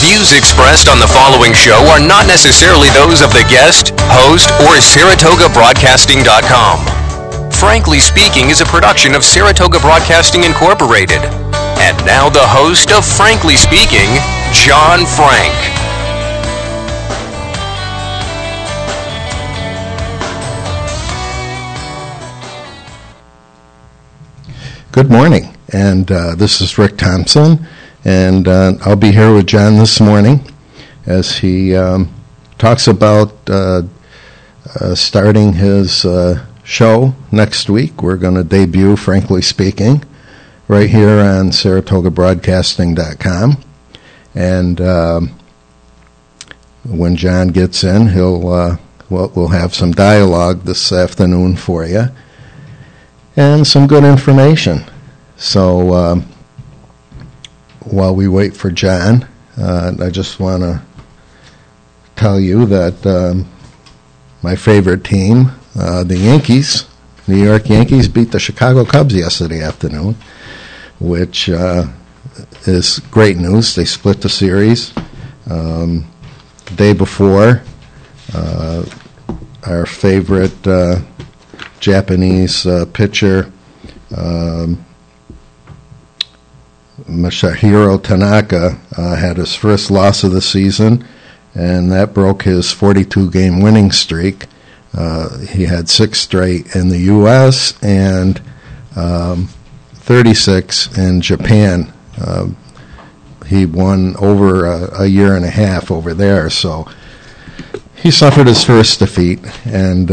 views expressed on the following show are not necessarily those of the guest, host, or SaratogaBroadcasting.com. Frankly Speaking is a production of Saratoga Broadcasting Incorporated. And now the host of Frankly Speaking, John Frank. Good morning, and this is Rick Thompson, and I'll be here with John this morning as he talks about starting his show next week. We're going to debut Frankly Speaking right here on SaratogaBroadcasting.com, and when John gets in, we'll have some dialogue this afternoon for you and some good information. So while we wait for John, I just want to tell you that my favorite team, the Yankees, New York Yankees, beat the Chicago Cubs yesterday afternoon, which is great news. They split the series. The day before, our favorite Japanese pitcher, Masahiro Tanaka, had his first loss of the season, and that broke his 42-game winning streak. He had 6 straight in the U.S. and 36 in Japan. He won over a year and a half over there, so he suffered his first defeat, and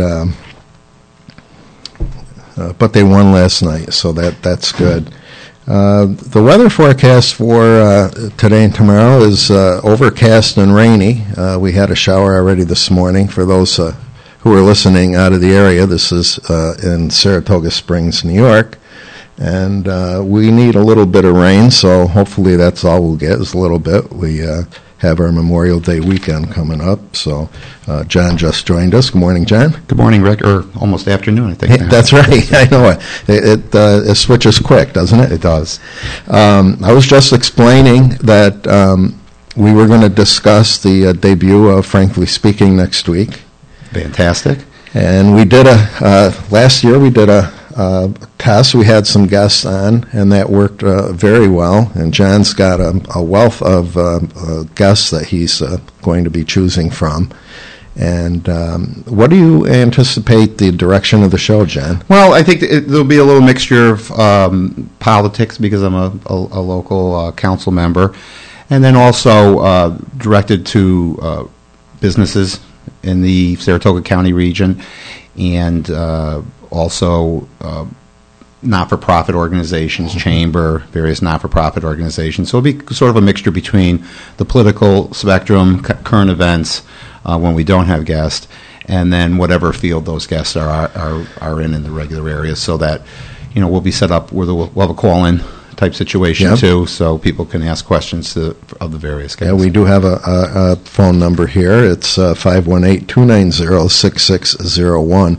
but they won last night, so that's good. The weather forecast for today and tomorrow is overcast and rainy. We had a shower already this morning. For those who are listening out of the area, this is in Saratoga Springs, New York, and we need a little bit of rain, so hopefully that's all we'll get is a little bit. We have our Memorial Day weekend coming up, so John just joined us. Good morning, John. Good morning, Rick, or almost afternoon, I think. Hey, that's right. I know it switches quick, doesn't it? It does. I was just explaining that we were going to discuss the debut of Frankly Speaking next week. Fantastic. And we did last year we did a test. We had some guests on, and that worked very well. And John's got a wealth of guests that he's going to be choosing from. And what do you anticipate the direction of the show, John? Well, I think there'll be a little mixture of politics because I'm a local council member, and then also directed to businesses in the Saratoga County region, and also not-for-profit organizations, chamber, various not-for-profit organizations. So it'll be sort of a mixture between the political spectrum, current events, when we don't have guests, and then whatever field those guests are in the regular areas, so that we'll be set up where we'll have a call-in type situation too, so people can ask questions of the various guests. Yeah, we do have a phone number here. It's 518-290-6601.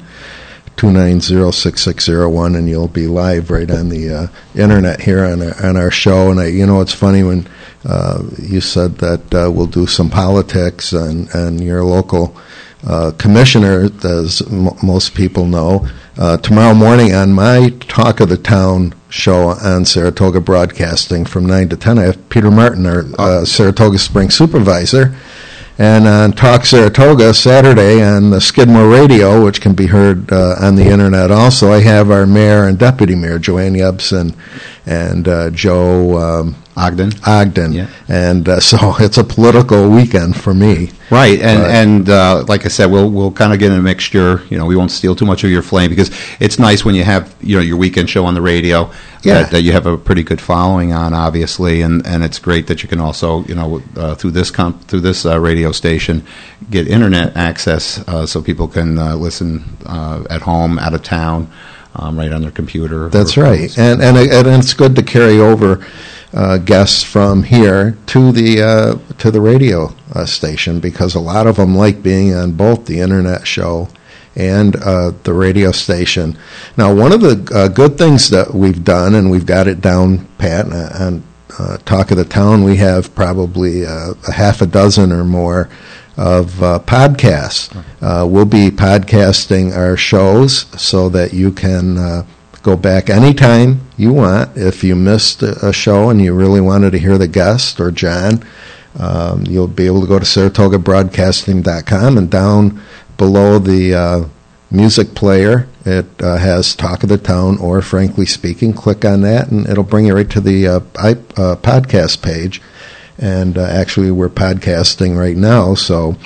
290-6601, and you'll be live right on the internet here on our show. And it's funny when you said that we'll do some politics, and your local commissioner, as most people know, tomorrow morning on my Talk of the Town show on Saratoga Broadcasting from 9 to 10, I have Peter Martin, our Saratoga Springs supervisor. And on Talk Saratoga Saturday on the Skidmore Radio, which can be heard on the internet also, I have our mayor and deputy mayor, Joanne Yebsen and Joe Ogden. Yeah. And so it's a political weekend for me. Right, and like I said, we'll kind of get in a mixture. We won't steal too much of your flame, because it's nice when you have your weekend show on the radio that you have a pretty good following on, obviously, and it's great that you can also through this radio station get internet access, so people can listen at home, out of town, right on their computer. That's right, and it's good to carry over guests from here to the radio station, because a lot of them like being on both the internet show and the radio station. Now, one of the good things that we've done, and we've got it down pat, and Talk of the Town, we have probably a half a dozen or more of podcasts. We'll be podcasting our shows so that you can go back anytime you want. If you missed a show and you really wanted to hear the guest or John, you'll be able to go to SaratogaBroadcasting.com, and down below the music player, it has Talk of the Town or Frankly Speaking. Click on that, and it'll bring you right to the podcast page. And actually, we're podcasting right now, so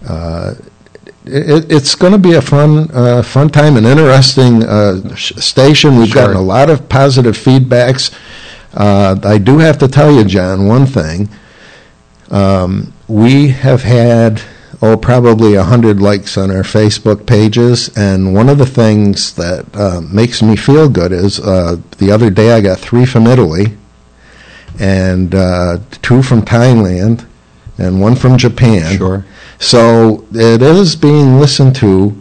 it's going to be a fun time, an interesting station. We've gotten a lot of positive feedbacks. I do have to tell you, John, one thing. We have had probably 100 likes on our Facebook pages, and one of the things that makes me feel good is the other day I got 3 from Italy, and 2 from Thailand, and 1 from Japan. Sure. So it is being listened to,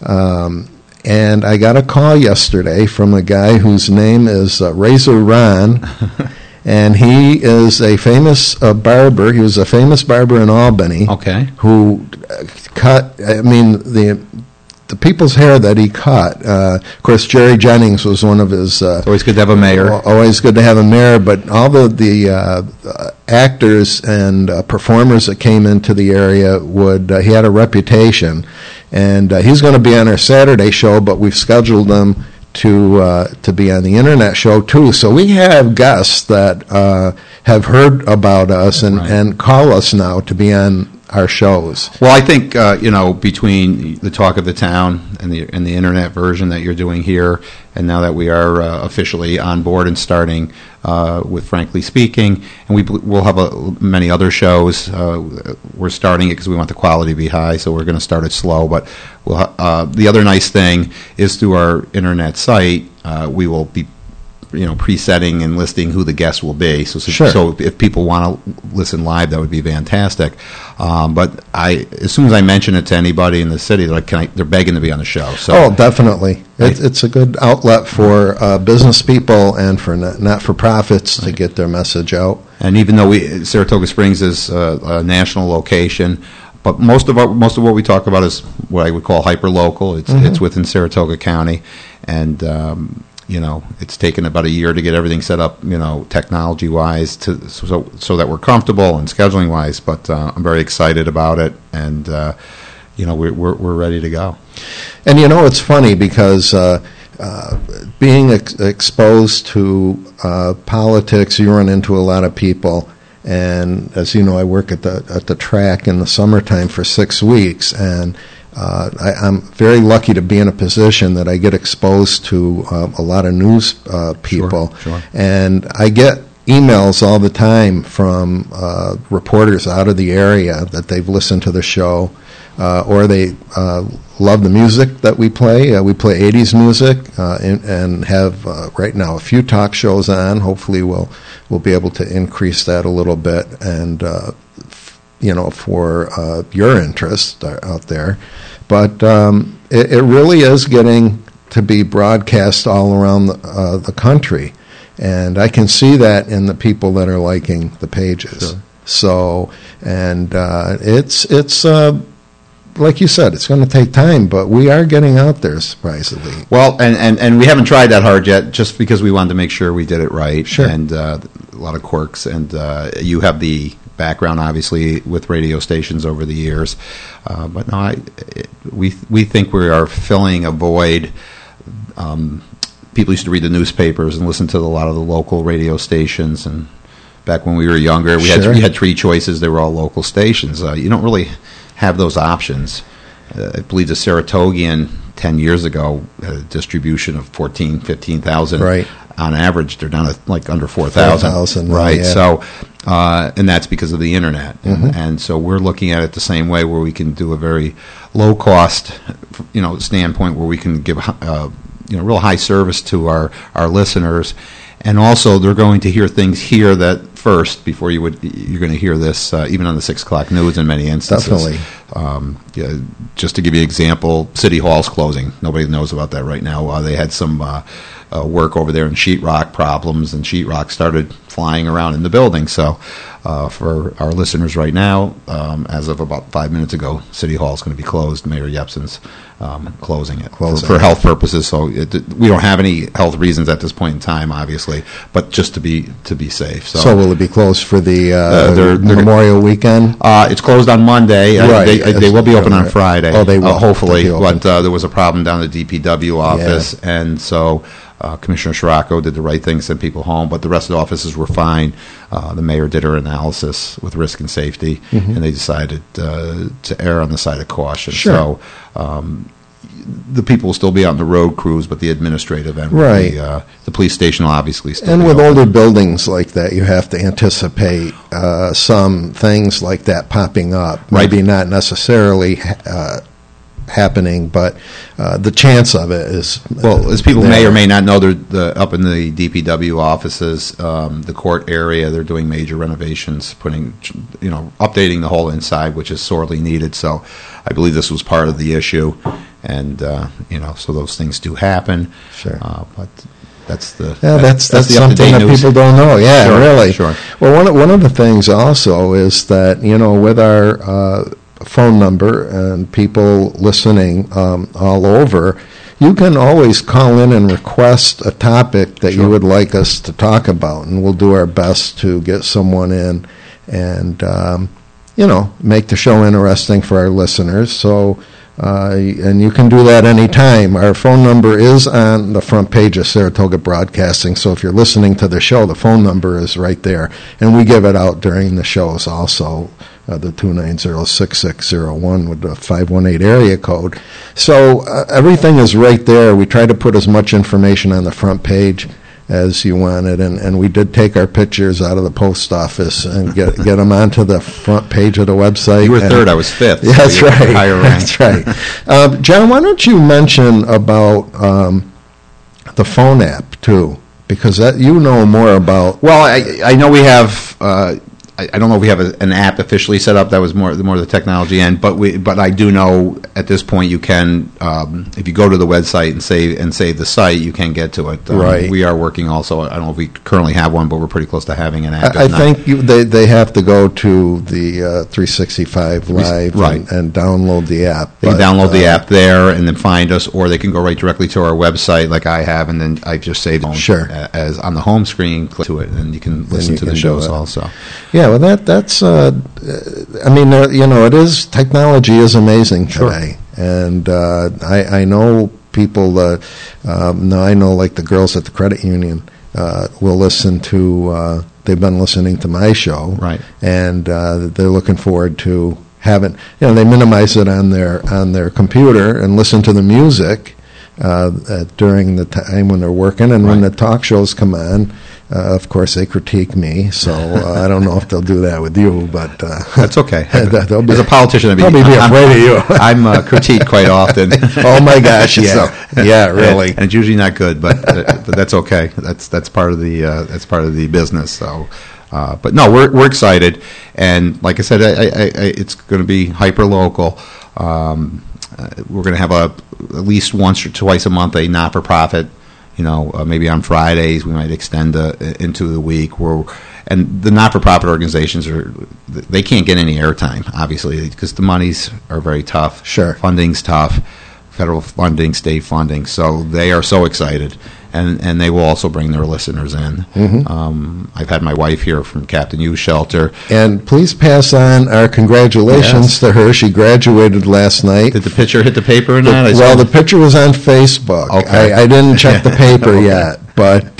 and I got a call yesterday from a guy whose name is Razor Ron, and he is a famous barber. He was a famous barber in Albany. Okay. Who cut, the people's hair that he cut. Of course, Jerry Jennings was one of his... it's always good to have a mayor. Always good to have a mayor, but all the actors and performers that came into the area he had a reputation. And he's going to be on our Saturday show, but we've scheduled him to be on the internet show too. So we have guests that have heard about us and call us now to be on our shows. Well, I think between the Talk of the Town and the internet version that you're doing here, and now that we are officially on board and starting with Frankly Speaking, and we'll have many other shows. We're starting it because we want the quality to be high, so we're going to start it slow. But the other nice thing is through our internet site, we will be presetting and listing who the guests will be. So if people want to listen live, that would be fantastic. But as soon as I mention it to anybody in the city, they're begging to be on the show. So definitely. It's a good outlet for business people and for not-for-profits to get their message out. And even though Saratoga Springs is a national location, but most of what we talk about is what I would call hyper-local. It's within Saratoga County, and it's taken about a year to get everything set up, technology-wise, so that we're comfortable and scheduling-wise. But I'm very excited about it, and we're ready to go. And it's funny because being exposed to politics, you run into a lot of people. And as you know, I work at the track in the summertime for 6 weeks, and I'm very lucky to be in a position that I get exposed to a lot of news people. Sure. And I get emails all the time from reporters out of the area that they've listened to the show, or they love the music that we play. We play 80s music and have right now a few talk shows on. Hopefully we'll be able to increase that a little bit, and for your interest out there. But it really is getting to be broadcast all around the country, and I can see that in the people that are liking the pages. Sure. So, and it's like you said, it's going to take time, but we are getting out there, surprisingly. Well, and we haven't tried that hard yet, just because we wanted to make sure we did it right. Sure. And a lot of quirks, and you have the background, obviously, with radio stations over the years. But no, we think we are filling a void. People used to read the newspapers and listen to a lot of the local radio stations, and back when we were younger, we had 3 choices. They were all local stations. You don't really have those options. I believe the Saratogian 10 years ago had a distribution of 15,000. Right. On average, they're down to under 4,000. Right. Yeah. So, and that's because of the internet. Mm-hmm. And so we're looking at it the same way, where we can do a very low cost, standpoint, where we can give real high service to our listeners. And also, they're going to hear things here that first before you're going to hear this, even on the 6 o'clock news in many instances. Definitely. Just to give you an example, City Hall's closing. Nobody knows about that right now. They had some work over there in sheetrock problems, and sheetrock started flying around in the building. So for our listeners right now, as of about 5 minutes ago, City Hall is going to be closed. Mayor Yepsen's closing it for health purposes. So we don't have any health reasons at this point in time, obviously, but just to be safe. So will it be closed for the Memorial Weekend? It's closed on Monday. Right. They will be open on Friday. Oh, they will. Hopefully. But there was a problem down at the DPW office, and so Commissioner Scirocco did the right thing, sent people home, but the rest of the offices were fine. The mayor did her analysis with risk and safety, and they decided to err on the side of caution. Sure. So the people will still be out on the road crews, but the administrative end, right. The police station will obviously still and be with open. older buildings like that, you have to anticipate some things like that popping up. Right. Maybe not necessarily happening, but the chance of it is as people there. may or may not know, they're up in the DPW offices, the court area. They're doing major renovations, updating the whole inside, which is sorely needed. So, I believe this was part of the issue, and so those things do happen. Sure, but that's the that's the something that news. people don't know. Yeah, Sure, really. Sure. Well, one of the things also is that with our phone number and people listening all over, you can always call in and request a topic that you would like us to talk about, and we'll do our best to get someone in and make the show interesting for our listeners. So and you can do that anytime. Our phone number is on the front page of Saratoga Broadcasting, so if you're listening to the show, the phone number is right there, and we give it out during the shows also. The 290-6601 with the 518 area code. So everything is right there. We try to put as much information on the front page as you wanted, and we did take our pictures out of the post office and get them onto the front page of the website. You were third, I was fifth. Yeah, that's so right. Higher rank. That's right. John, why don't you mention about the phone app too? Because that you know more about. Well, I know we have. I don't know if we have an app officially set up. That was more the technology end, but I do know at this point you can, if you go to the website and save the site, you can get to it. Right. We are working also. I don't know if we currently have one, but we're pretty close to having an app. I think they have to go to the 365 Live right. and download the app. They can download the app there and then find us, or they can go right directly to our website like I have, and then I just saved it sure. as on the home screen. Click to it, and you can listen to the shows also. Yeah, well, that's. I mean, it is technology is amazing today, and I know people. Now I know, like the girls at the credit union will listen to. They've been listening to my show, right? And they're looking forward to having. They minimize it on their computer and listen to the music during the time when they're working, and when the talk shows come on. Of course, they critique me, so I don't know if they'll do that with you, but that's okay. As a politician, I'll be afraid of you. I'm critiqued quite often. Oh my gosh! Yeah, yeah, really. And it's usually not good, but that's okay. That's part of the business. So, but no, we're excited, and like I said, it's going to be hyper local. We're going to have at least once or twice a month a not-for-profit. Maybe on Fridays we might extend into the week. And the not-for-profit organizations they can't get any airtime, obviously, because the monies are very tough. Sure, funding's tough, federal funding, state funding. So they are so excited, and they will also bring their listeners in. Mm-hmm. I've had my wife here from Captain Youth Shelter, and please pass on our congratulations to her. She graduated last night. Did the picture hit the paper or not? Well, the picture was on Facebook. Okay. I didn't check the paper yet, but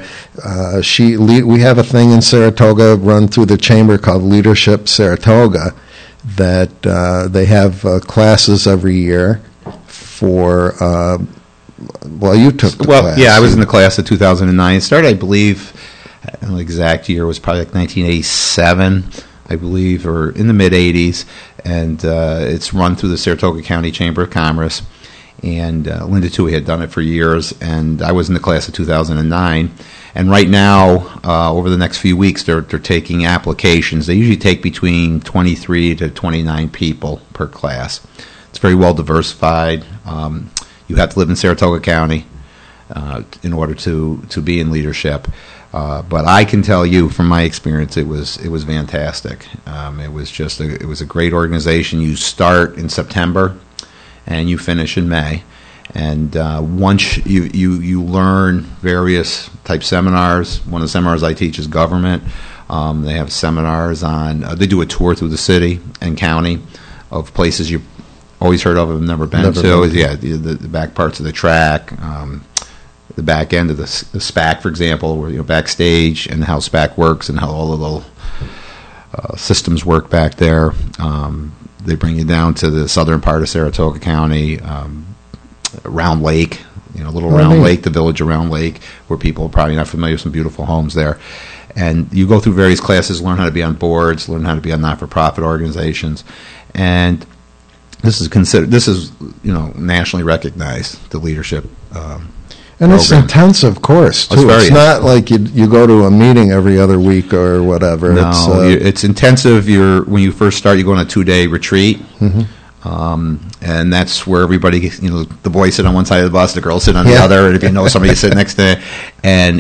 we have a thing in Saratoga run through the chamber called Leadership Saratoga that they have classes every year for. Well, you took the class. Yeah, I was in the class of 2009. It started, I believe, I don't know the exact year, it was probably like 1987, I believe, or in the mid-'80s, and it's run through the Saratoga County Chamber of Commerce. and Linda Tui had done it for years, and I was in the class of 2009. And right now, over the next few weeks, they're taking applications. They usually take between 23 to 29 people per class. It's very well diversified. You have to live in Saratoga County in order to be in leadership. But I can tell you from my experience, it was fantastic. It was a great organization. You start in September and you finish in May. And once you learn various type seminars. One of the seminars I teach is government. They have seminars on. They do a tour through the city and county of places you always heard of and never been to. Yeah, the back parts of the track, the back end of the SPAC, for example, where backstage and how SPAC works and how all the little systems work back there. They bring you down to the southern part of Saratoga County. Round Lake, Round Lake, the village of Round Lake, where people are probably not familiar with some beautiful homes there. And you go through various classes, learn how to be on boards, learn how to be on not-for-profit organizations. And this is nationally recognized, the leadership and it's an intensive course, too. It's not like you go to a meeting every other week or whatever. No, it's intensive. When you first start, you go on a 2-day retreat. Mm-hmm. And that's where everybody, the boys sit on one side of the bus, the girls sit on the other, and if you know somebody, you sit next to, and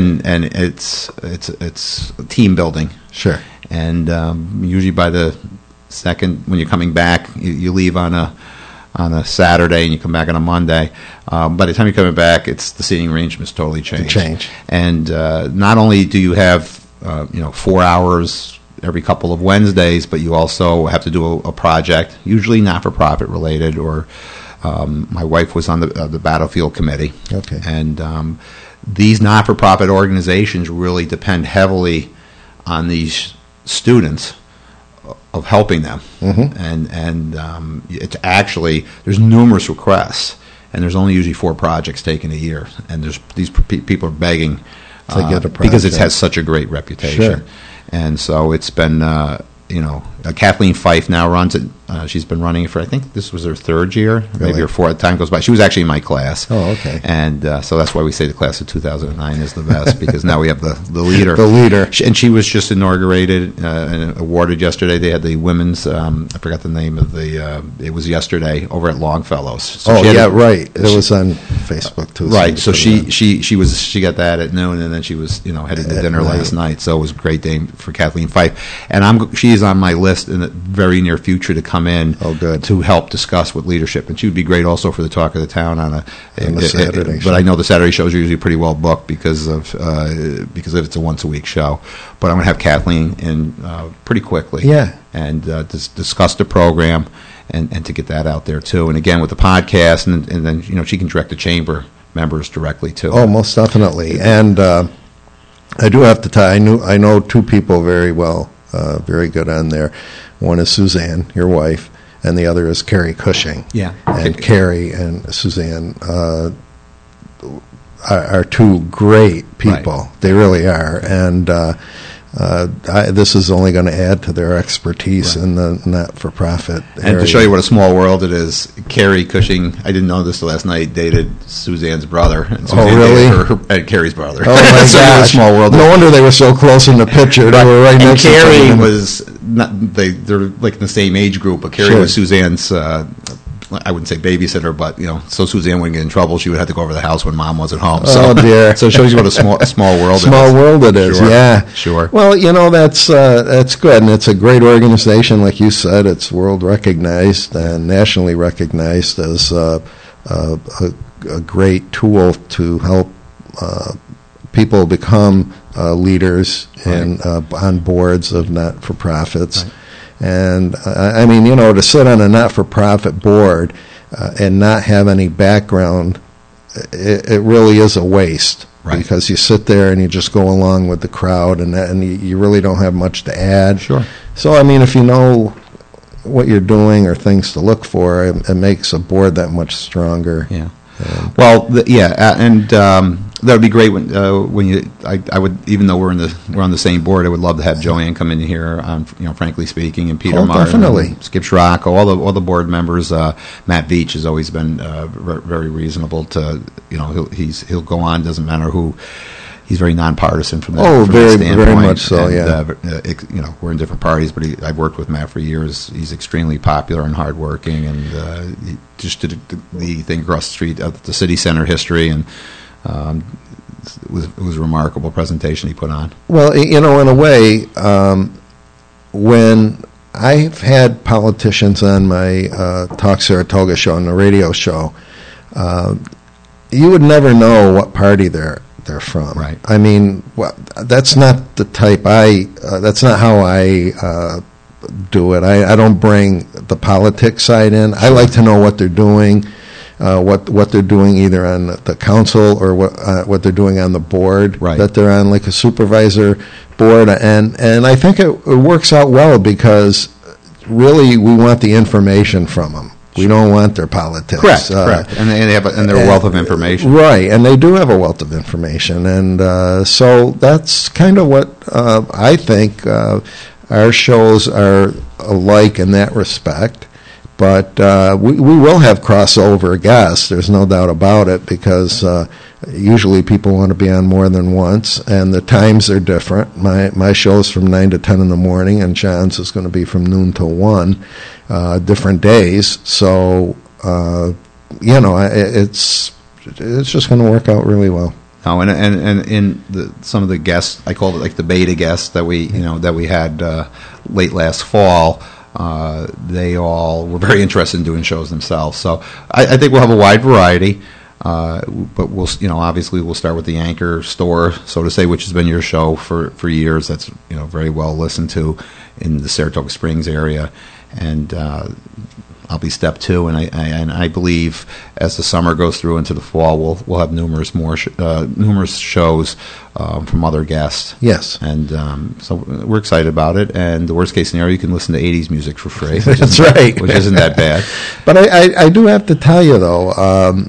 it's team building. Sure. And usually by the second, when you're coming back, you leave on a Saturday and you come back on a Monday. By the time you're coming back, the seating arrangement's totally changed. And not only do you have 4 hours every couple of Wednesdays, but you also have to do a project, usually not-for-profit related, or my wife was on the battlefield committee. Okay. And these not-for-profit organizations really depend heavily on these students of helping them. Mm-hmm. And it's actually, there's numerous requests, and there's only usually 4 projects taken a year, and these people are begging to get a project because it has such a great reputation. Sure. And so it's been, Kathleen Fife now runs it. She's been running it for, I think this was her 3rd year, really? Maybe her 4th. Time goes by. She was actually in my class. Oh, okay. And so that's why we say the class of 2009 is the best, because now we have the leader. The leader. And she was just inaugurated and awarded yesterday. They had the women's, I forgot the name of it was yesterday over at Longfellows. So right. It was on Facebook, too. Right. So she got that at noon, and then she was, headed to dinner last night. So it was a great day for Kathleen Fife. And she's on my list in the very near future to come in to help discuss with leadership. And she would be great also for the talk of the town on a Saturday show. But I know the Saturday shows are usually pretty well booked because of it's a once-a-week show. But I'm going to have Kathleen in pretty quickly. Yeah. And discuss the program and to get that out there, too. And again, with the podcast, and then she can direct the chamber members directly, too. Oh, most definitely. And I do have to tell you, I know 2 people very well, very good on there. One is Suzanne, your wife, and the other is Carrie Cushing. Yeah. And Carrie and Suzanne are 2 great people. Right. They really are. And this is only going to add to their expertise in the not-for-profit area. And to show you what a small world it is, Carrie Cushing, I didn't know this last night, dated Suzanne's brother. And Suzanne dated Carrie's brother. Oh, my so gosh. A small world. No wonder they were so close in the picture. They were right next to each other. And Carrie was, they're like in the same age group, but Carrie was Suzanne's, I wouldn't say babysitter, but so Suzanne wouldn't get in trouble. She would have to go over to the house when Mom wasn't home. So, oh dear! So it shows you what a small world it is. Small world it is. Sure. Yeah, sure. Well, that's good, and it's a great organization, like you said. It's world recognized and nationally recognized as a great tool to help people become leaders on boards of not-for-profits. Right. And, I mean, to sit on a not-for-profit board and not have any background, it really is a waste. Right. Because you sit there and you just go along with the crowd, and you really don't have much to add. Sure. So, I mean, if you know what you're doing or things to look for, it makes a board that much stronger. Yeah. Well, and that would be great when you. I would, even though we're on the same board, I would love to have Joanne come in here on, Frankly Speaking, and Peter Martin, definitely. And Skip Scirocco, all the board members. Matt Veach has always been very reasonable to, he'll go on, doesn't matter who. He's very nonpartisan from that. Very much so. And, we're in different parties, but I've worked with Matt for years. He's extremely popular and hardworking, and he just did the thing across the street at the city center history, and it was a remarkable presentation he put on. Well, in a way, when I've had politicians on my Talk Saratoga show, on the radio show, you would never know what party they're from. Right. I mean, that's not the type that's not how I do it. I don't bring the politics side in. I like to know what they're doing, what they're doing either on the council or what they're doing on the board that they're on, like a supervisor board. And I think it works out well because really we want the information from them. We don't want their politics. Correct. And they have their wealth of information. Right, and they do have a wealth of information. And so that's kind of what I think our shows are alike in that respect. But we will have crossover guests, there's no doubt about it, because usually people want to be on more than once, and the times are different. My show's from 9 to 10 in the morning, and John's is going to be from noon to 1, different days. So, it's just going to work out really well. Oh, and in some of the guests, I call it like the beta guests that we had late last fall. They all were very interested in doing shows themselves. So I think we'll have a wide variety. But we'll, obviously we'll start with the Anchor Store, so to say, which has been your show for years. That's, very well listened to in the Saratoga Springs area. And I'll be step 2, and I believe as the summer goes through into the fall, we'll have numerous shows from other guests. Yes, and so we're excited about it. And the worst case scenario, you can listen to 80s music for free. That's right, which isn't that bad. But I do have to tell you though,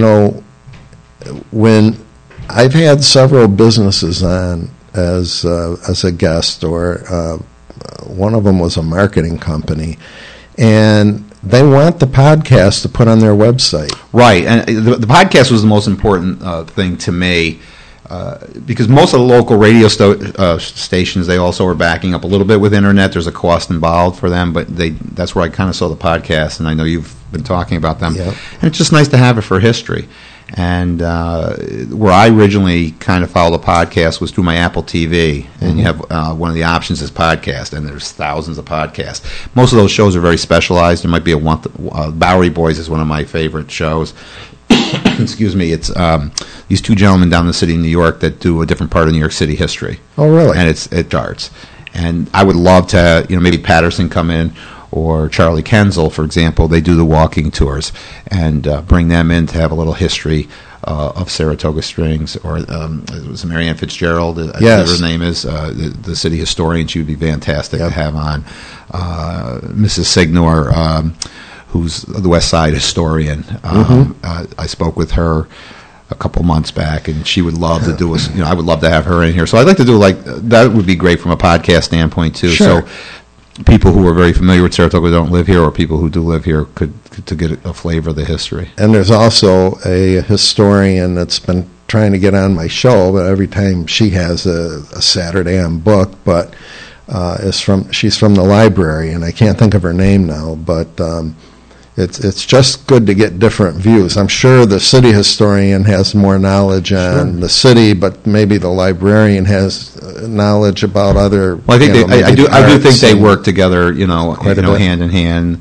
when I've had several businesses on as a guest, or one of them was a marketing company, and they want the podcast to put on their website. Right, and the podcast was the most important thing to me, because most of the local radio stations, they also are backing up a little bit with internet. There's a cost involved for them, but that's where I kind of saw the podcast, and I know you've been talking about them. Yep. And it's just nice to have it for history. And where I originally kind of followed the podcast was through my Apple TV, and you have one of the options is podcast, and there's thousands of podcasts. Most of those shows are very specialized. There might be Bowery Boys is one of my favorite shows. Excuse me. It's these two gentlemen down in the city of New York that do a different part of New York City history. Oh, really? And it darts. And I would love to, maybe Patterson come in, or Charlie Kenzel, for example. They do the walking tours, and bring them in to have a little history of Saratoga Springs. Or it was Marianne Fitzgerald, I yes. think her name is, the city historian. She would be fantastic to have on. Mrs. Signor, who's the West Side historian. I spoke with her a couple months back, and she would love to do I would love to have her in here. So I'd like to do that would be great from a podcast standpoint too. Sure. So people who are very familiar with Saratoga don't live here, or people who do live here could to get a flavor of the history. And there's also a historian that's been trying to get on my show, but every time she has a Saturday I'm booked, but she's from the library, and I can't think of her name now, but it's just good to get different views. I'm sure the city historian has more knowledge on the city, but maybe the librarian has knowledge about other. Well, I think I do think they work together. Hand in hand.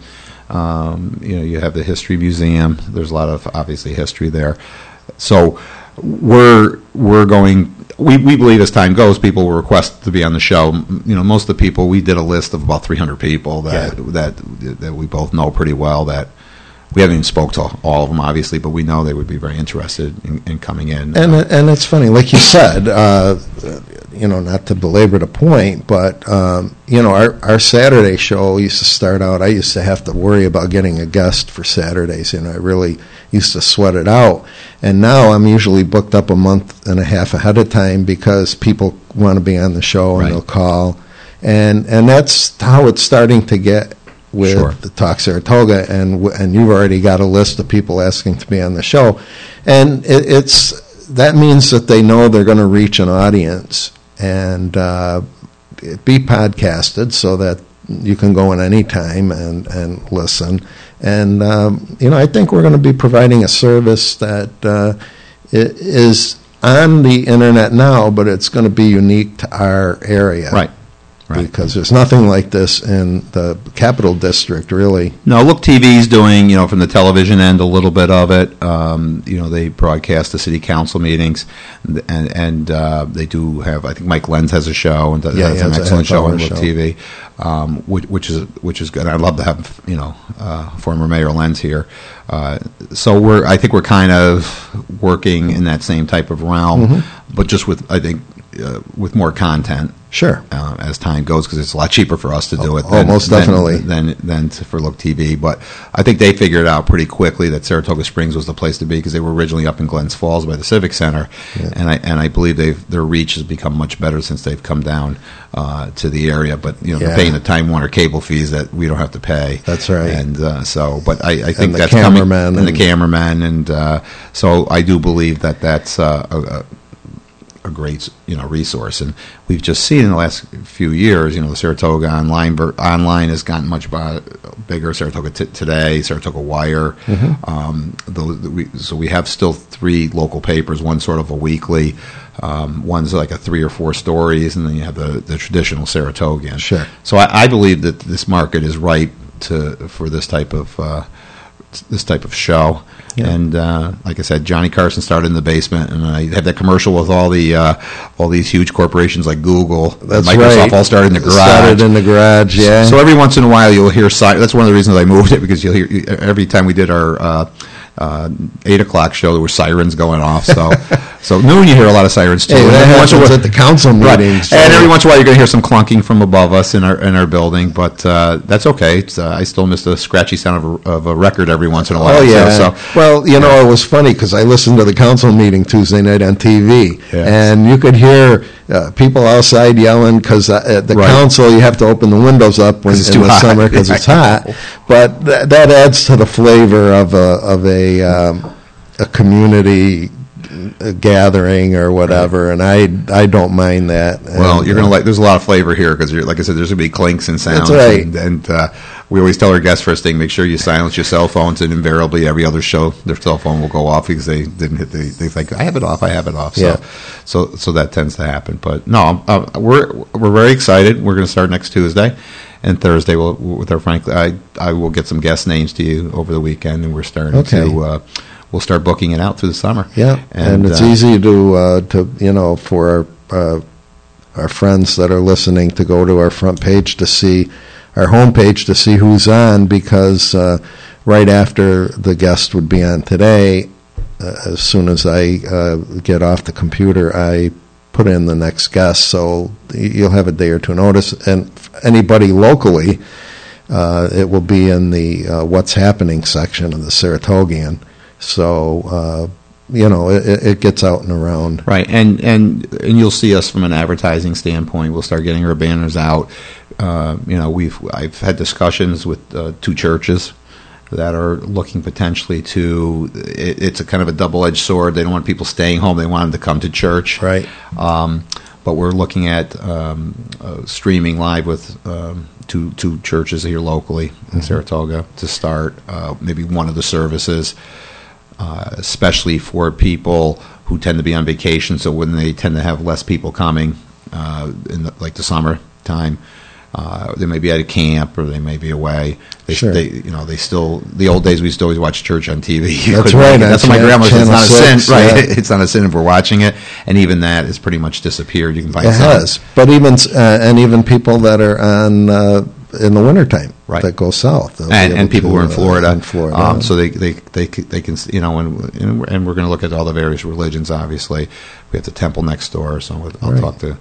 You have the history museum. There's a lot of obviously history there. So we're going. We believe as time goes, people will request to be on the show. Most of the people, we did a list of about 300 people that we both know pretty well. That we haven't even spoke to all of them, obviously, but we know they would be very interested in coming in. And it's funny, like you said, not to belabor the point, but our Saturday show used to start out. I used to have to worry about getting a guest for Saturdays. I really used to sweat it out. And now I'm usually booked up a month and a half ahead of time because people want to be on the show and they'll call. And that's how it's starting to get with the Talk Saratoga, and you've already got a list of people asking to be on the show. And that means that they know they're going to reach an audience and be podcasted so that you can go in any time and listen. And, I think we're going to be providing a service that is on the Internet now, but it's going to be unique to our area. Right. Because there's nothing like this in the Capital District, really. No, Look TV's doing, from the television end, a little bit of it. They broadcast the city council meetings, and they do have. I think Mike Lenz has a show and has an excellent show on Look TV, which is good. I'd love to have former Mayor Lenz here. So I think we're kind of working in that same type of realm, but just with more content. Sure. As time goes, because it's a lot cheaper for us to do it. Most definitely. Than for Look TV. But I think they figured out pretty quickly that Saratoga Springs was the place to be because they were originally up in Glens Falls by the Civic Center, and I believe their reach has become much better since they've come down to the area. But they're paying the Time Warner cable fees that we don't have to pay. That's right. And but I think that's coming. And the cameraman, and so I do believe that's a great resource, and we've just seen in the last few years, the Saratoga online has gotten much bigger. Saratoga Today, Saratoga Wire. So we have still 3 local papers. One sort of a weekly, one's like a 3 or 4 stories, and then you have the traditional Saratogan. Sure. So I believe that this market is ripe for this type of show. Yeah. And like I said, Johnny Carson started in the basement, and I had that commercial with all these huge corporations like Google, that's Microsoft, right. all started in the garage. Started in the garage, yeah. So every once in a while, you'll hear that's one of the reasons I moved it, because you'll hear every time we did our 8 o'clock show, there were sirens going off. So noon you hear a lot of sirens too. Hey, that happens at the council meetings. Right. And every once in a while you're going to hear some clunking from above us in our building, but that's okay. I still miss the scratchy sound of a record every once in a while. Oh yeah. So, well, it was funny because I listened to the council meeting Tuesday night on TV, and you could hear people outside yelling because at the council you have to open the windows up when it's in the summer because it's hot. But that adds to the flavor of a community gathering or whatever, and I don't mind that. Well, you're gonna there's a lot of flavor here because, like I said, there's gonna be clinks and sounds. That's right. And we always tell our guests first thing, make sure you silence your cell phones, and invariably every other show their cell phone will go off because they didn't hit they think I have it off. So that tends to happen. But no, we're very excited. We're going to start next Tuesday. And Thursday, with our Frank, I will get some guest names to you over the weekend, and we're starting to we'll start booking it out through the summer. Yeah, and it's easy to for our friends that are listening to go to our front page to see our homepage to see who's on, because right after the guest would be on today, as soon as I get off the computer, I put in the next guest, so you'll have a day or two notice. And anybody locally, it will be in the What's Happening section of the Saratogian. So, it gets out and around. Right, and you'll see us from an advertising standpoint. We'll start getting our banners out. I've had discussions with 2 churches that are looking potentially to. It's a kind of a double-edged sword. They don't want people staying home. They want them to come to church. Right. But we're looking at streaming live with two churches here locally in Saratoga to start maybe one of the services, especially for people who tend to be on vacation. So when they tend to have less people coming in the summertime. They may be at a camp, or they may be away. They still, the old days we used to always watch church on TV. That's right. That's what my grandma said. It's not a sin, right? Yeah. It's not a sin if we're watching it, and even that has pretty much disappeared. You can find it has, but even people that are on in the wintertime Right. that go south. And people who are in Florida. So yeah. they can, and we're going to look at all the various religions. Obviously, we have the temple next door. So I'll talk to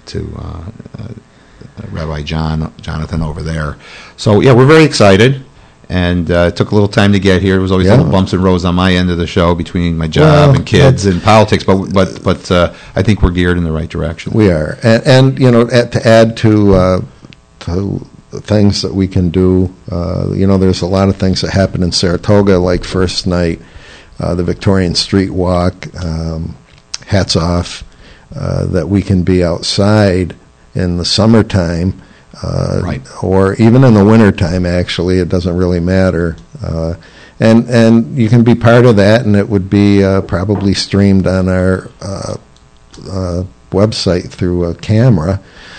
Rabbi Jonathan over there. So yeah, we're very excited. And it took a little time to get here. There was always little bumps and roads on my end of the show between my job and kids and politics. But I think we're geared in the right direction. We are, and to add to things that we can do. There's a lot of things that happen in Saratoga, like first night, the Victorian Street Walk. Hats off that we can be outside in the summertime. Right. Or even in the wintertime, actually, it doesn't really matter. And you can be part of that, and it would be probably streamed on our website through a camera.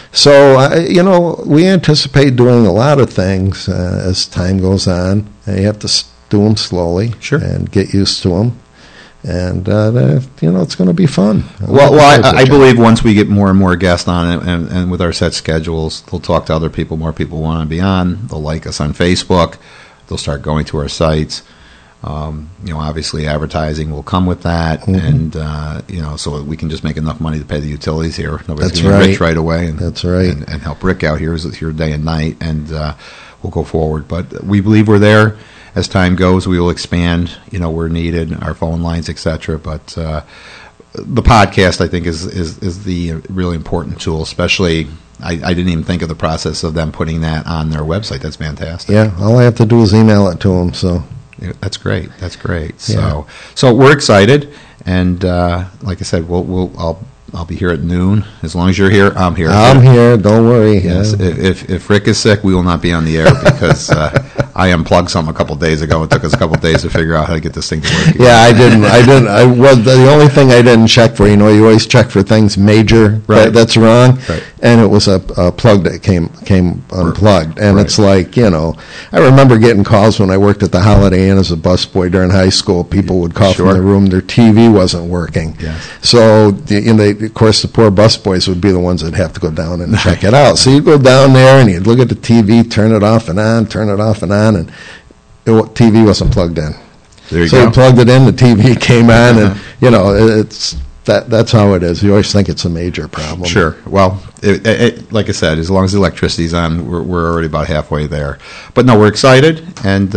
So, we anticipate doing a lot of things as time goes on. You have to do them slowly and get used to them. And, it's going to be fun. I believe once we get more and more guests on it, and with our set schedules, they'll talk to other people, more people want to be on. They'll like us on Facebook. They'll start going to our sites. Obviously advertising will come with that. Mm-hmm. And, so we can just make enough money to pay the utilities here. Nobody's going to be rich right away. And, That's right. And help Rick out here day and night. And we'll go forward. But we believe we're there. As time goes, we will expand, where needed, our phone lines, etc. But the podcast, I think, is the really important tool. Especially, I didn't even think of the process of them putting that on their website. That's fantastic. Yeah, all I have to do is email it to them. So that's great. That's great. Yeah. So we're excited, and like I said, I'll be here at noon. As long as you're here, I'm here. I'm here. Don't worry. Yes. Yeah. If Rick is sick, we will not be on the air because I unplugged something a couple days ago. It took us a couple days to figure out how to get this thing to work again. Yeah, I didn't. I was the only thing I didn't check for. You always check for things major that's wrong. Right. And it was a plug that came unplugged. And Right. it's like, I remember getting calls when I worked at the Holiday Inn as a busboy during high school. People would call from the room, their TV wasn't working. Yes. So, of course, the poor busboys would be the ones that have to go down and check it out. So you go down there and you'd look at the TV, turn it off and on, and the TV wasn't plugged in. There you So go. you plugged it in, the TV came on, and it's that's how it is. You always think it's a major problem. Sure. Well, like I said, as long as the electricity's on, we're already about halfway there. But no, we're excited, and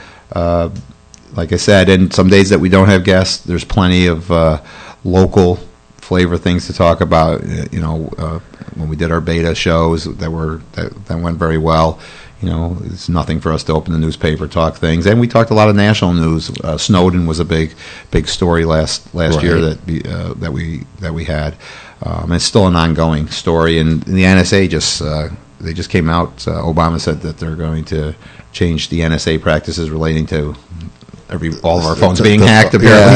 like I said, and some days that we don't have guests, there's plenty of local flavor things to talk about. When we did our beta shows that went very well. It's nothing for us to open the newspaper, talk things, and we talked a lot of national news. Snowden was a big story last year that we had. It's still an ongoing story, and the NSA just came out. Obama said that they're going to change the NSA practices relating to all of our phones being hacked, apparently.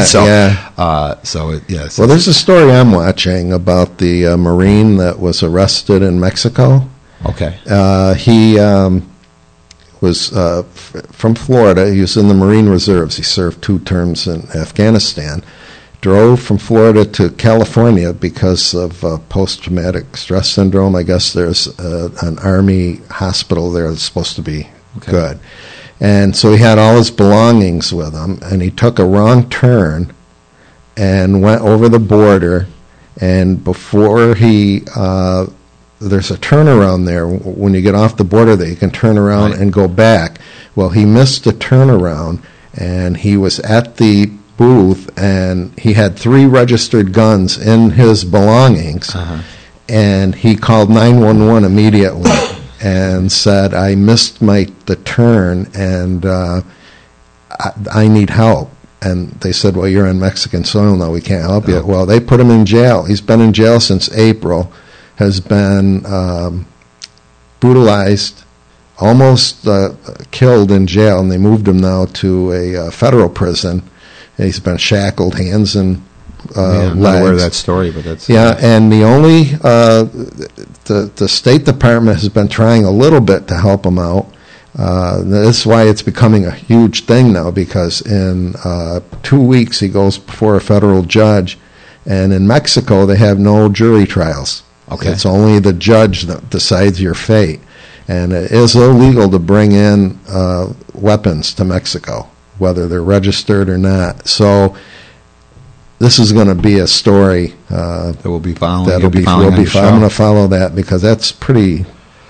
Yes. Well, there's a story I'm watching about the Marine that was arrested in Mexico. Okay. He was from Florida. He was in the Marine Reserves. He served 2 terms in Afghanistan. Drove from Florida to California because of post-traumatic stress syndrome. I guess there's an Army hospital there that's supposed to be good. And so he had all his belongings with him, and he took a wrong turn and went over the border. And before he there's a turnaround there. When you get off the border there, you can turn around and go back. Well, he missed the turnaround, and he was at the booth, and he had 3 registered guns in his belongings, and he called 911 immediately and said, I missed the turn, and I need help. And they said, well, you're on Mexican soil now, we can't help you. Well, they put him in jail. He's been in jail since April. Has been brutalized, almost killed in jail, and they moved him now to a federal prison. He's been shackled, hands and legs. I'm not aware of that story, but that's... Yeah, and the only... the State Department has been trying a little bit to help him out. That's why it's becoming a huge thing now, because in 2 weeks he goes before a federal judge, and in Mexico they have no jury trials. Okay. It's only the judge that decides your fate. and it is illegal to bring in weapons to Mexico, whether they're registered or not. So this is going to be a story that we'll be following. I'm going to follow that because that's pretty,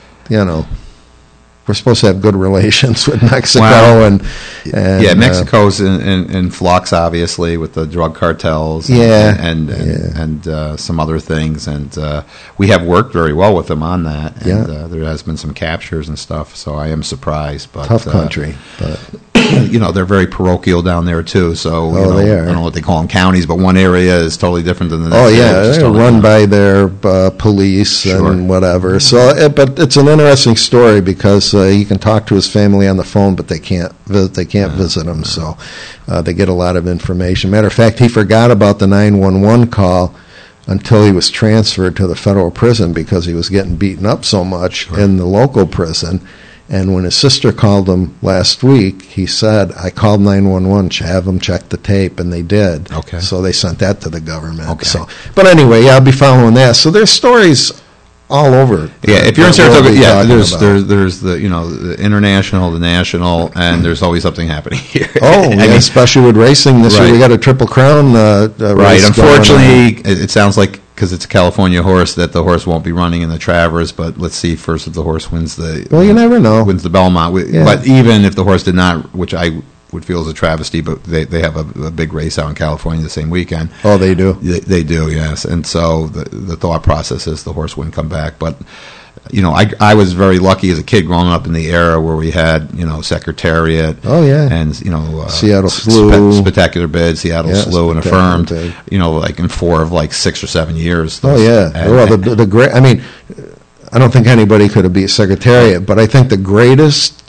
we're supposed to have good relations with Mexico. Wow. And Mexico's in flux, obviously, with the drug cartels and some other things. And we have worked very well with them on that. And there has been some captures and stuff, so I am surprised. But tough country. But they're very parochial down there, too. So they are. I don't know what they call them, counties, but one area is totally different than the next. Oh, yeah. They're They're run by their police and whatever. So, but it's an interesting story because you can talk to his family on the phone, but they can't visit him. So they get a lot of information. Matter of fact, he forgot about the 911 call until he was transferred to the federal prison because he was getting beaten up so much in the local prison. And when his sister called him last week, he said, I called 911 to have them check the tape, and they did. Okay. So they sent that to the government. Okay. So, but anyway, I'll be following that. So there's stories all over. Yeah, if you're in Saratoga, there's the international, the national, and there's always something happening here. Especially with racing this year. We got a Triple Crown race. Unfortunately, it sounds like because it's a California horse that the horse won't be running in the Travers, but let's see first if the horse wins the... Well, you never know. ...wins the Belmont. But even if the horse did not, which I would feel is a travesty, but they have a big race out in California the same weekend. Oh, they do? They do, yes. And so the thought process is the horse wouldn't come back. But, I was very lucky as a kid growing up in the era where we had, Secretariat. Oh, yeah. And, Seattle Slew. Spectacular Bid, Seattle Slew, and Affirmed, like in 4 of 6 or 7 years. Oh, yeah. The great, I don't think anybody could have beat Secretariat, but I think the greatest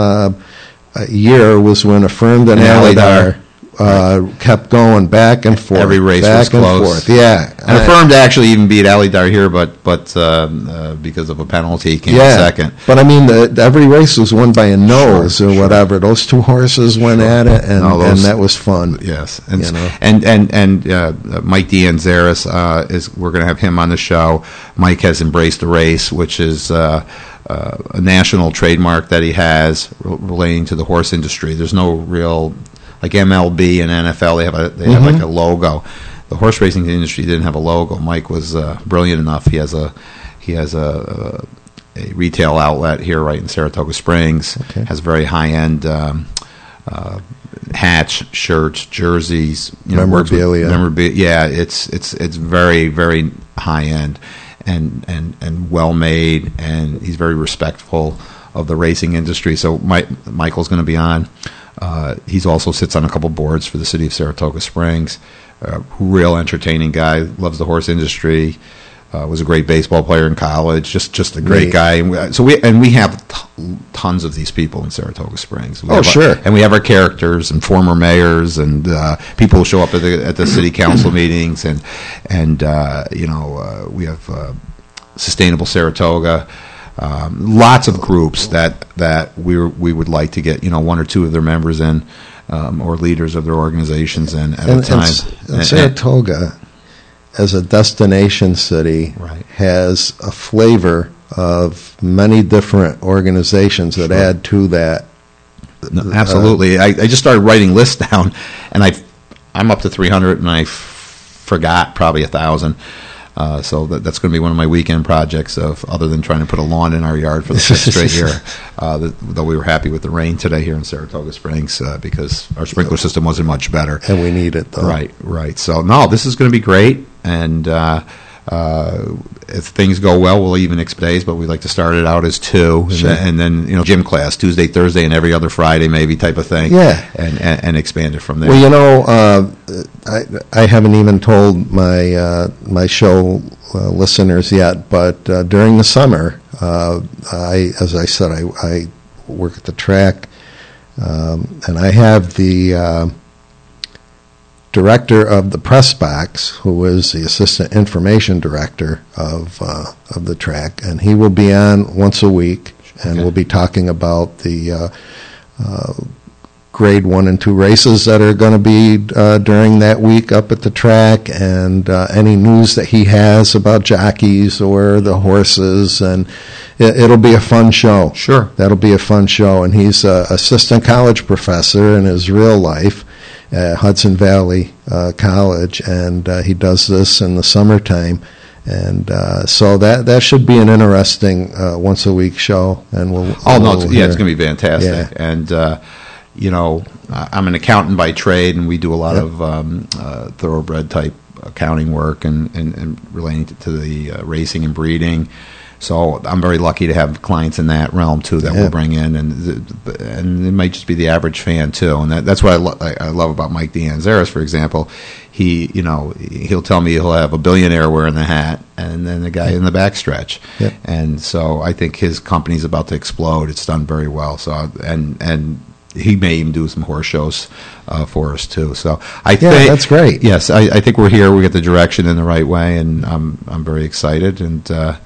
year was when Affirmed and Alydar kept going back and forth. Every race was close. Yeah. And Affirmed actually even beat Alydar here, but because of a penalty, he came second. But every race was won by a nose or whatever. Those two horses went at it, and that was fun. Yes, and Mike D'Anzaris we're going to have him on the show. Mike has embraced the race, which is a national trademark that he has relating to the horse industry. There's no real, like MLB and NFL, they have like a logo. The horse racing industry didn't have a logo. Mike was brilliant enough. He has a retail outlet here right in Saratoga Springs. Okay. Has very high end hats, shirts, jerseys, memorabilia. Yeah, it's very, very high end and well made, and he's very respectful of the racing industry. So Michael's going to be on. He also sits on a couple boards for the city of Saratoga Springs. Real entertaining guy, loves the horse industry. Was a great baseball player in college. Just a great guy. And we have tons of these people in Saratoga Springs. And we have our characters and former mayors and people who show up at the city council meetings and we have Sustainable Saratoga. Lots of groups that we would like to get 1 or 2 of their members in or leaders of their organizations in at a time. And Saratoga, as a destination city, has a flavor of many different organizations that add to that. No, absolutely. I just started writing lists down, and I'm up to 300, and I forgot probably 1,000. So that's going to be one of my weekend projects other than trying to put a lawn in our yard for the 5th straight year. Though we were happy with the rain today here in Saratoga Springs because our sprinkler system wasn't much better. And we need it, though. Right. So, no, this is going to be great. And if things go well, we'll even X days, but we like to start it out as 2. Sure. And then, gym class, Tuesday, Thursday, and every other Friday maybe type of thing. Yeah. And expand it from there. Well, I haven't even told my show listeners yet, but during the summer, as I said, I work at the track, and I have the director of the press box, who is the assistant information director of the track, and he will be on once a week, and we'll be talking about the Grade 1 and 2 races that are going to be during that week up at the track, and any news that he has about jockeys or the horses, and it'll be a fun show. Sure. That'll be a fun show, and he's an assistant college professor in his real life at Hudson Valley College, and he does this in the summertime. And so that should be an interesting once-a-week show, and it's going to be fantastic. Yeah. And I'm an accountant by trade, and we do a lot of thoroughbred type accounting work and relating to the racing and breeding. So I'm very lucky to have clients in that realm too that we'll bring in, and it might just be the average fan too, and that's what I love about Mike D'Anzaris, for example. He'll tell me he'll have a billionaire wearing the hat, and then the guy in the backstretch, and so I think his company's about to explode. It's done very well. So and he may even do some horse shows for us too. So I think that's great. Yes, I think we're here. We get the direction in the right way, and I'm very excited. And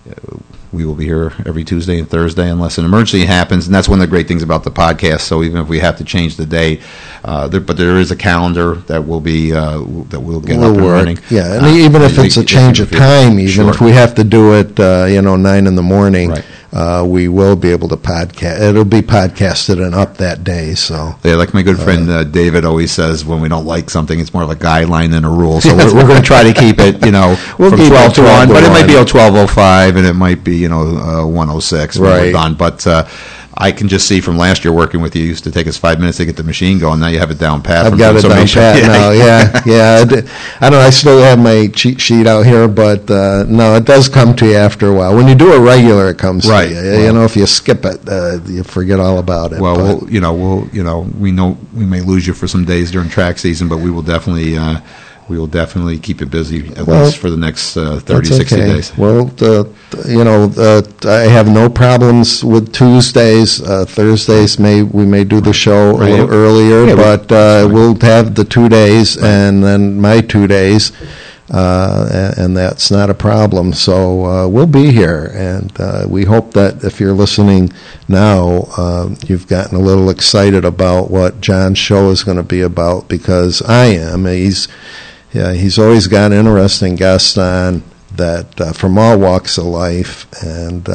we will be here every Tuesday and Thursday unless an emergency happens, and that's one of the great things about the podcast. So even if we have to change the date, but there is a calendar that will be that we'll get up and running. Yeah, and even if it's a change of time, even if we have to do it, 9 in the morning. Right. We will be able to podcast. It'll be podcasted and up that day. So yeah, like my good friend David always says, when we don't like something, it's more of a guideline than a rule. So we're going to try to keep it, we'll from 12 to 1. But it might be 12:05, and it might be 1:06 when we're done. But I can just see from last year working with you, it used to take us 5 minutes to get the machine going. Now you have it down pat. I've got it down pat now. Yeah. I don't. I still have my cheat sheet out here, but no, it does come to you after a while. When you do a regular, it comes to you. Well, if you skip it, you forget all about it. Well, we know we may lose you for some days during track season, but we will definitely. We will definitely keep it busy at least for the next 30, 60 days. Well, I have no problems with Tuesdays. Thursdays, we may do the show a little earlier, but we'll have the 2 days and then my 2 days, and that's not a problem. So we'll be here, and we hope that if you're listening now, you've gotten a little excited about what John's show is going to be about, because I am. He's always got interesting guests on that from all walks of life, and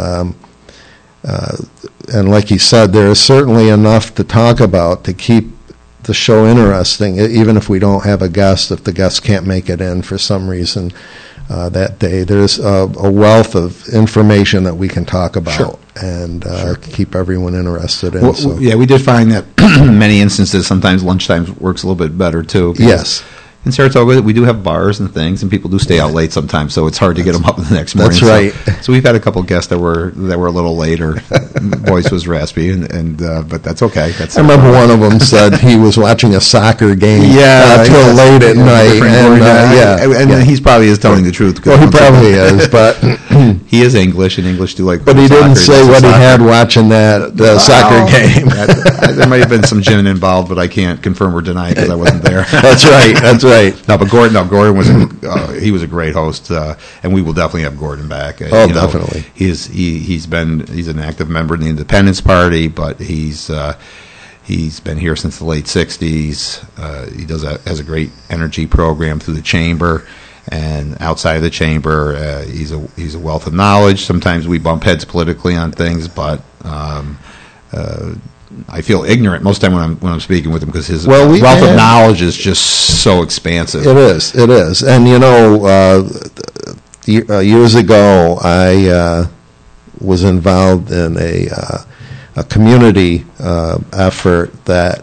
like he said, there is certainly enough to talk about to keep the show interesting, even if we don't have a guest. If the guest can't make it in for some reason that day, there's a wealth of information that we can talk about and keep everyone interested in. Well, we did find that many instances sometimes lunchtime works a little bit better too. Yes. In Saratoga, we do have bars and things, and people do stay out late sometimes, so it's hard to get them up the next morning. That's right. So we've had a couple of guests that were a little later. Voice was raspy, but that's okay. I remember one of them said he was watching a soccer game till late at night. And he probably is telling the truth. Well, he probably is, but he is English, and English do like. But he didn't say what he had watching that soccer game. There might have been some gin involved, but I can't confirm or deny because I wasn't there. That's right. No, but Gordon was he was a great host, and we will definitely have Gordon back. Definitely. He's an active member in the Independence Party, but he's been here since the late '60s. He has a great energy program through the chamber, and outside of the chamber, he's a wealth of knowledge. Sometimes we bump heads politically on things, but. I feel ignorant most of the time when I'm speaking with him, because his wealth of knowledge is just so expansive. It is. And years ago, I was involved in a community effort that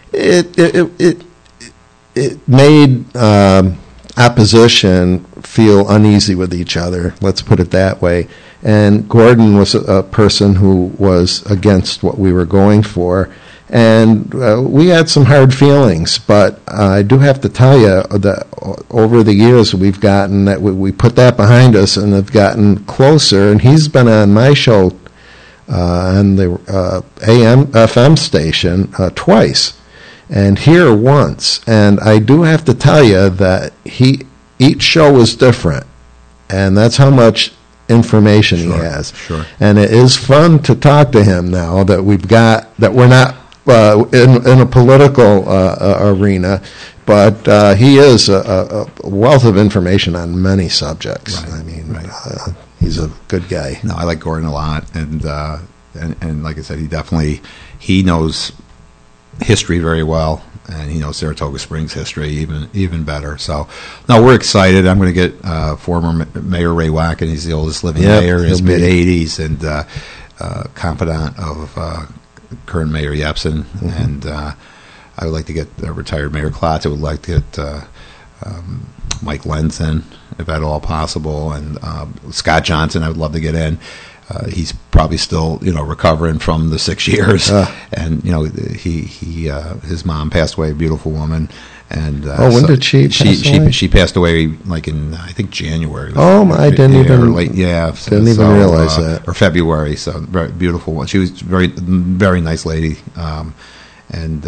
it made opposition feel uneasy with each other. Let's put it that way. And Gordon was a person who was against what we were going for, and we had some hard feelings. But I do have to tell you that over the years we put that behind us and have gotten closer. And he's been on my show on the AM/FM station twice, and here once. And I do have to tell you that each show was different, and that's how much information he has. Sure. And it is fun to talk to him now that we're not in a political arena, but he is a wealth of information on many subjects. Right. I mean, he's a good guy. No, I like Gordon a lot, and like I said, he knows history very well, and he knows Saratoga Springs history even better. So, no, we're excited. I'm going to get former Mayor Ray Wacken. He's the oldest living mayor in his mid-80s, and confidant of current Mayor Yepsen, and I would like to get retired Mayor Klotz. I would like to get Mike Lenz in, if at all possible, and Scott Johnson I would love to get in. He's probably still, recovering from the 6 years, and his mom passed away, a beautiful woman. And when did she pass away? She passed away like in, I think, January. I didn't even realize that. Or February. So very beautiful one. She was very, very nice lady, and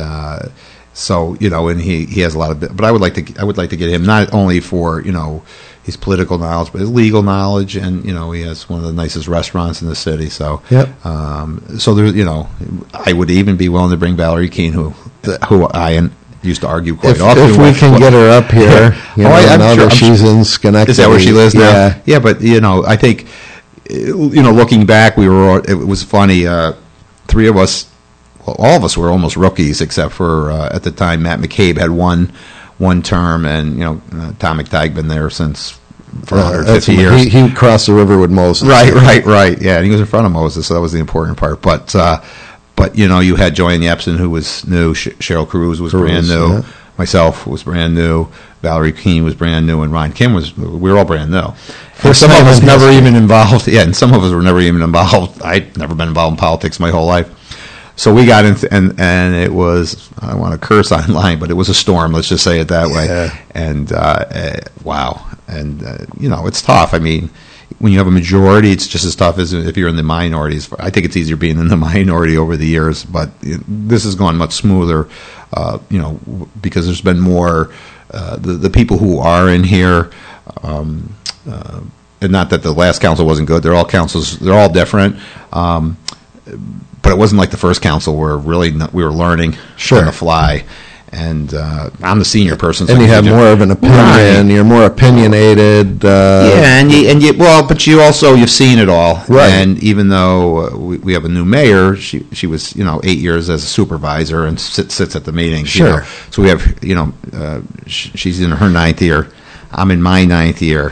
he has a lot of. But I would like to get him, not only for his political knowledge, but his legal knowledge, and he has one of the nicest restaurants in the city. So, so there, I would even be willing to bring Valerie Keene, who I used to argue quite often. If we can get her up here, she's in Schenectady. Is that where she lives now? Yeah. Yeah, but I think looking back, it was funny. Three of us, all of us were almost rookies, except for at the time Matt McCabe had one term, and Tom McTighe been there since for 150 years. He crossed the river with Moses. Right. Yeah, and he was in front of Moses, so that was the important part. But you had Joanne Yepsen, who was new. Cheryl Cruz was brand new. Yeah. Myself was brand new. Valerie Keene was brand new, and Ron Kim we were all brand new. And some of us never even involved. Yeah, and some of us were never even involved. I'd never been involved in politics my whole life. So we got into, and it was, I don't want to curse online, but it was a storm, let's just say it that way. Yeah. And, wow. And, it's tough. I mean, when you have a majority, it's just as tough as if you're in the minorities. I think it's easier being in the minority over the years, but this has gone much smoother, because there's been more, the people who are in here, and not that the last council wasn't good, they're all different, but it wasn't like the first council where we were learning on the fly. And I'm the senior person, and you have more of an opinion. Right. You're more opinionated. But you've seen it all. Right. And even though we have a new mayor, she was 8 years as a supervisor and sits at the meetings. Sure. So we have she's in her 9th year. I'm in my 9th year.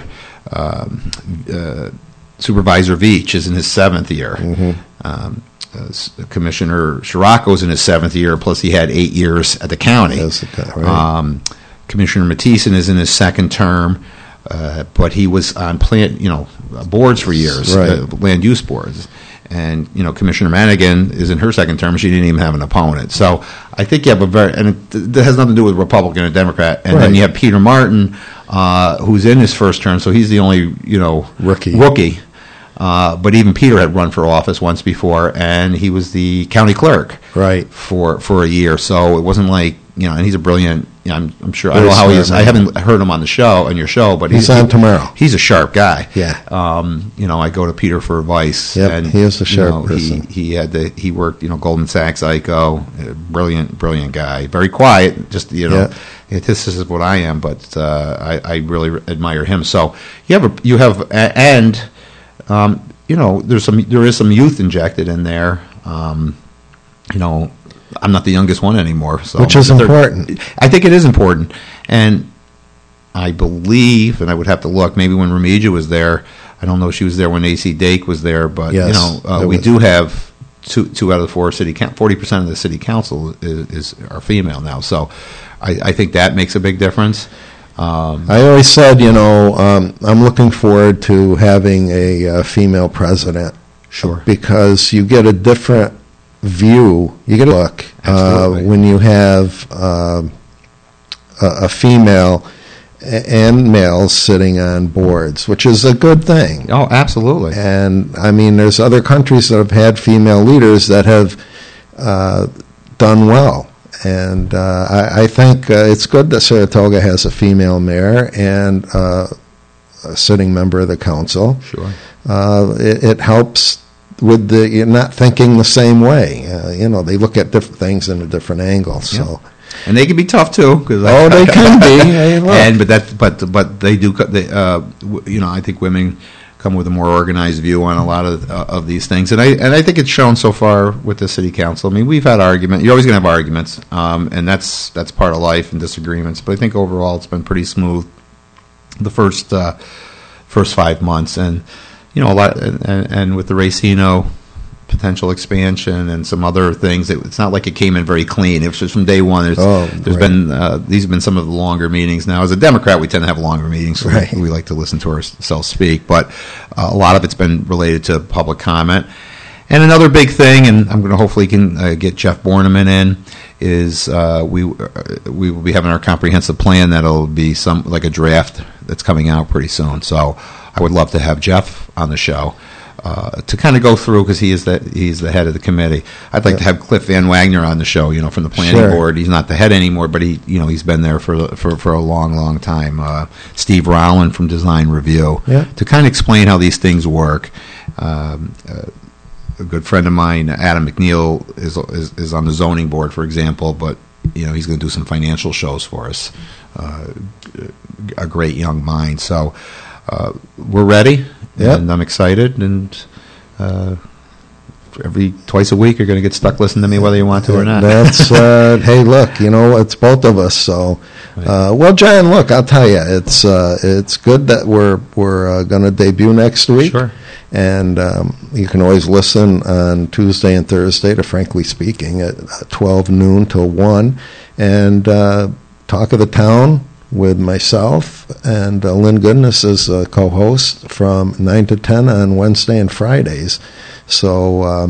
Supervisor Veach is in his 7th year. Mm-hmm. Commissioner Scirocco's in his 7th year, plus he had 8 years at the county. Right. Commissioner Mathieson is in his 2nd term, but he was on boards for years, right. Land use boards. And Commissioner Manigan is in her 2nd term. She didn't even have an opponent. So I think you have and it has nothing to do with Republican and Democrat. And then you have Peter Martin, who's in his 1st term, so he's the only rookie. But even Peter had run for office once before, and he was the county clerk, right, for a year. So it wasn't like and he's a brilliant. I'm sure. I don't know how he is. I haven't heard him on your show, but he's on tomorrow. He's a sharp guy. Yeah. I go to Peter for advice. Yep, and he is a sharp person. He worked Goldman Sachs, ICO, brilliant guy. Very quiet. Just this is what I am, but I really admire him. So there is some youth injected in there. I'm not the youngest one anymore, so which is important. I think it is important, and I believe, and I would have to look. Maybe when Remigio was there, I don't know if she was there when AC Dake was there, but yes, we do have two out of the 4 city. 40% of the city council are female now, so I think that makes a big difference. I always said, I'm looking forward to having a female president. Sure. Because you get a different view, you get a look when you have a female and males sitting on boards, which is a good thing. Oh, absolutely. And, I mean, there's other countries that have had female leaders that have done well. And I think it's good that Saratoga has a female mayor and a sitting member of the council. Sure. It helps you're not thinking the same way. They look at different things in a different angle. So, and they can be tough too. They can be. Hey, but they do. I think women come with a more organized view on a lot of these things, and I think it's shown so far with the city council. I mean, we've had arguments. You're always going to have arguments, and that's part of life and disagreements. But I think overall it's been pretty smooth the first 5 months, and a lot, and with the Racino potential expansion and some other things, it's not like it came in very clean. It was just from day one. There's been these have been some of the longer meetings. Now, as a Democrat, we tend to have longer meetings, so we like to listen to ourselves speak. But a lot of it's been related to public comment. And another big thing, and I'm going to hopefully get Jeff Borneman in, is we will be having our comprehensive plan that'll be like a draft that's coming out pretty soon. So I would love to have Jeff on the show to kind of go through, because he's the head of the committee. I'd like to have Cliff Van Wagner on the show, from the planning board. He's not the head anymore, but he's been there for a long time. Steve Rowland from Design Review to kind of explain how these things work. A good friend of mine, Adam McNeil, is on the zoning board, for example, but he's going to do some financial shows for us. A great young mind. So we're ready, and I'm excited. And twice a week, you're going to get stuck listening to me, whether you want to or not. That's hey, look, it's both of us. So, well, John, look, I'll tell you, it's good that we're going to debut next week. Sure. And you can always listen on Tuesday and Thursday to Frankly Speaking at 12 noon till 1. And Talk of the Town with myself and Lynn Goodness as a co-host from 9 to 10 on Wednesday and Fridays. So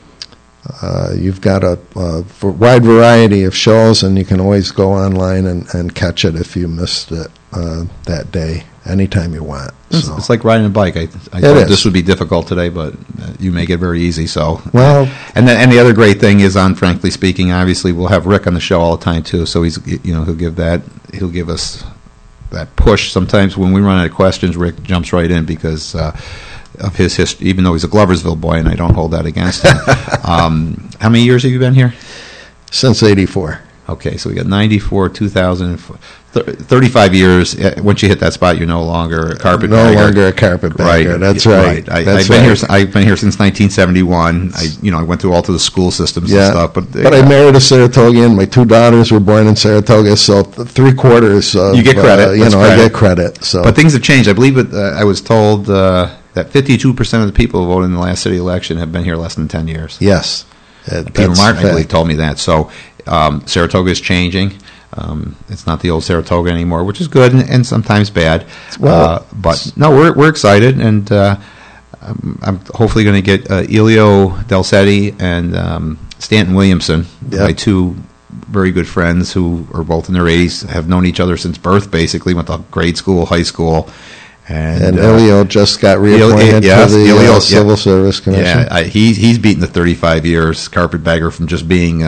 you've got a wide variety of shows, and you can always go online and catch it if you missed it that day. Anytime you want. So. It's like riding a bike. I thought this would be difficult today, but you make it very easy. So, and the other great thing is on Frankly Speaking. Obviously, we'll have Rick on the show all the time too. So he'll give us that push. Sometimes when we run out of questions, Rick jumps right in because of his history. Even though he's a Gloversville boy, and I don't hold that against him. How many years have you been here? Since '84. Okay, so we got 94, 2000, 35 years. Once you hit that spot, you're no longer a carpetbagger. No longer a carpetbagger. Right. That's right. I've been here since 1971. I went through all the school systems and stuff. But I married a Saratogian. My 2 daughters were born in Saratoga, so 3/4 you get credit. I get credit. So, but things have changed. I believe I was told that 52% of the people who voted in the last city election have been here less than 10 years. Yes. Peter Martin, I believe, told me that. So Saratoga is changing. It's not the old Saratoga anymore, which is good and sometimes bad. But no, we're excited, and I'm hopefully going to get Elio Delcetti and Stanton Williamson, my 2 very good friends who are both in their 80s, have known each other since birth, basically, went to grade school, high school. And Elio just got reappointed to the Civil Service Commission. Yeah, he's beaten the 35 years carpetbagger from just being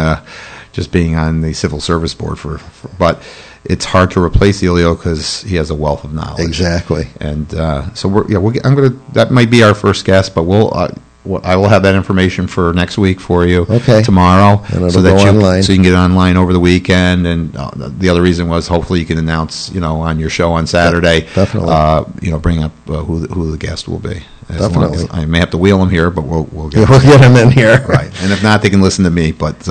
on the Civil Service Board but it's hard to replace Elio because he has a wealth of knowledge. Exactly. And so that might be our first guest, but I will have that information for next week for you tomorrow, so that online. So you can get it online over the weekend. And the other reason was hopefully you can announce on your show on Saturday. Definitely. Bring up who the guest will be. Definitely. I may have to wheel him here, but we'll get him in here. Right. And if not, they can listen to me. But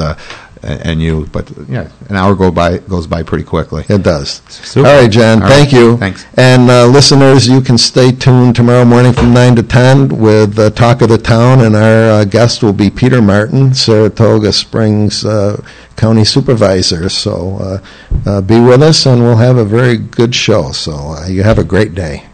an hour goes by pretty quickly. It does. Super. All right, John. Thank you. Thanks. And listeners, you can stay tuned tomorrow morning from 9 to 10 with Talk of the Town, and our guest will be Peter Martin, Saratoga Springs County Supervisor. So be with us, and we'll have a very good show. So you have a great day.